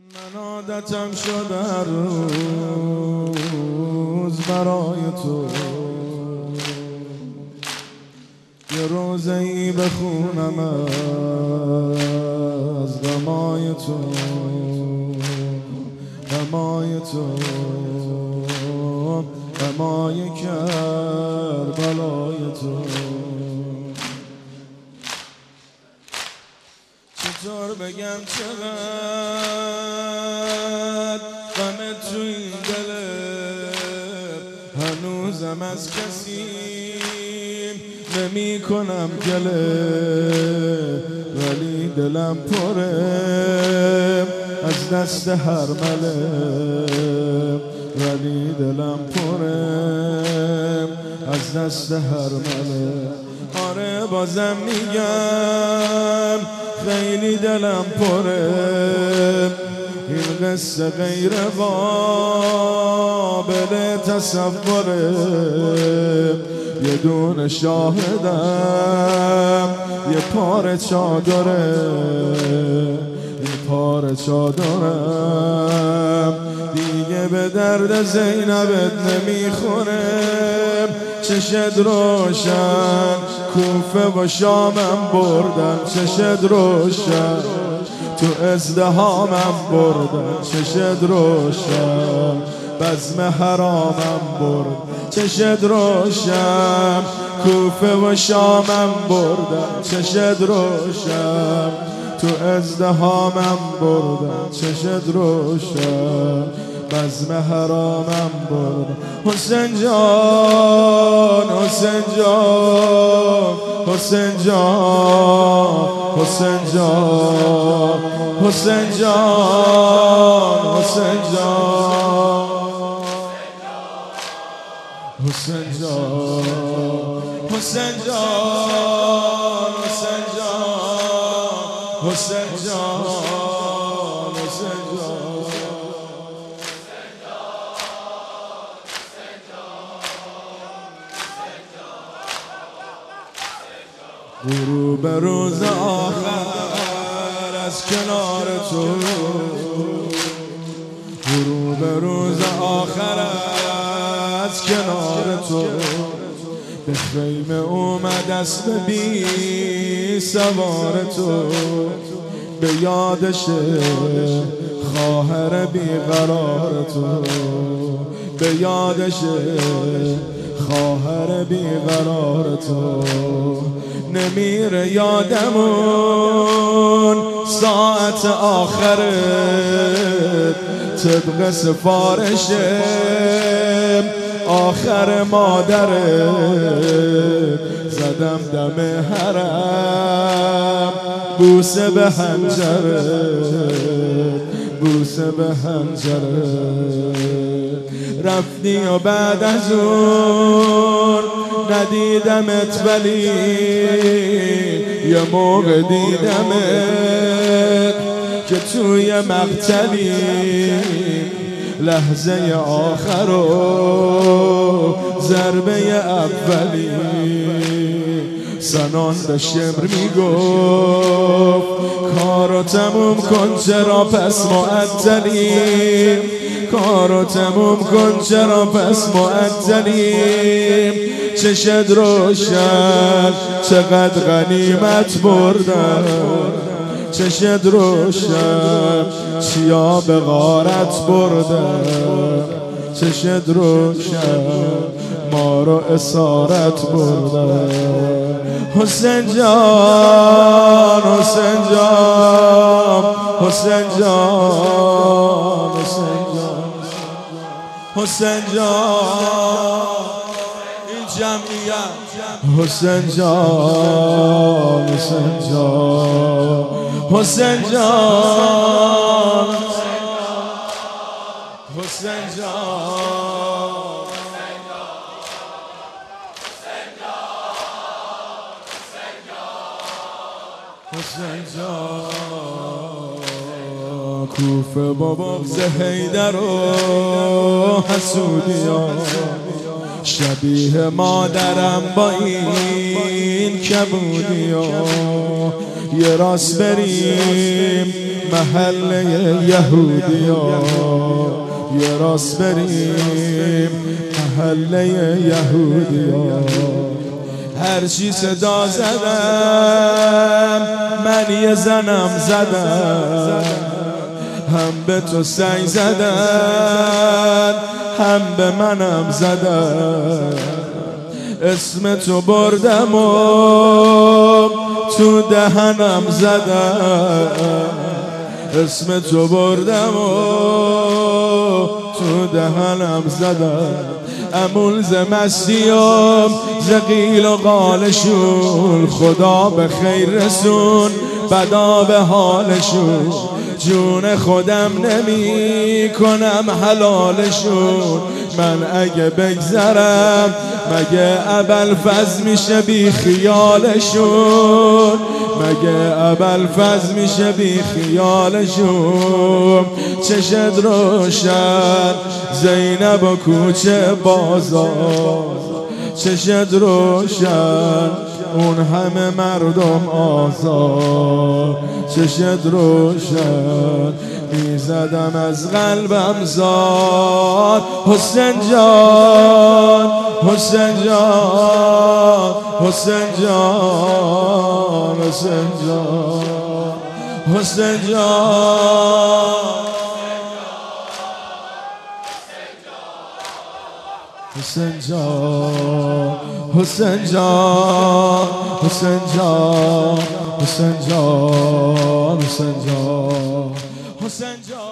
من عادتم شد هر روز برای تو یه روزه‌ای بخونم از غمای تو، غمای تو، غمای کربلای تو. چطور بگم چقدر غم تو این دله، هنوزم از کسی نمی کنم گله، ولی دلم پره از دست هر مله، ولی دلم پره از دست هر مله. آره بازم میگم خیلی دلم پره، این قصه غیر قابل تصوره. یه دونه شاهدم یه پاره چادره، یه پاره چادرم دیگه به درد زینبت نمیخوره. چشت روشن کوفه و شامم بردن، چشت روشن تو ازدهامم بردن، چشت روشن بزم حرامم برد، چشت روشن کوفه و شامم بردن، چشت روشن تو ازدهامم بردن، چشت روشن بزم حرامم بردن. حسین جان، حسین جان، حسین جان، حسین جان، حسین جان، حسین جان، حسین جان، حسین جان، حسین جان، حسین جان، حسین جان. غروب روز آخر از کنار تو، غروب روز آخر از کنار تو، به خیمه اومد اسب بی سوار تو، به یادش خواهر بیقرار تو، به یادش خواهر بیقرار تو. نمیره یادمون ساعت آخرت، طبق سفارش آخر مادرت، زدم دم حرم بوسه به حنجرت، بوسه به حنجرت. رفتی و بعد از اون ندیدمت، ولی یه موقع دیدمت که توی مقتلی، لحظه آخر و ضربه اولی. سنان به شمر میگفت کارو تموم کن چرا پس معطلی، کارو تموم کن چرا پس معطلی. چشت روشن چقدر غنیمت بردن، چشت روشن چیا به غارت بردن، چشت روشن ما رو اسارت بردن. حسین جان، حسین جان، حسین جان، حسین جان، حسین جان، این جمعیت. حسین جان، حسین جان، حسین جان، حسین جان، حسین جان. کوفه با بغض حیدر و حسودیان، شبیه مادرم با این این کبودی و یه راست بریم محله یهودی و یه راست بریم محله یهودی و هرچی صدا زدم من یه زنم زدم هم به تو سنگ زدن هم به منم زدن اسم تو بردم و تو دهنم زدن اسم تو بردم و تو دهنم زدن امون ز مستیم ز قیل و قالشون خدا به خیر رسون بدا به حالشون جون خودم نمی کنم حلالشون من اگه بگذرم مگه ابوالفضل میشه بی خیالشون مگه ابوالفضل میشه بی خیالشون چشت روشن زینب و کوچه بازار چشت روشن اون همه مردم آزاد چشت روشن میزدم از قلبم زاد حسین جان حسین جان حسین جان حسین جان حسین جان حسین جان حسین جان حسین جان حسین جان حسین جان حسین جان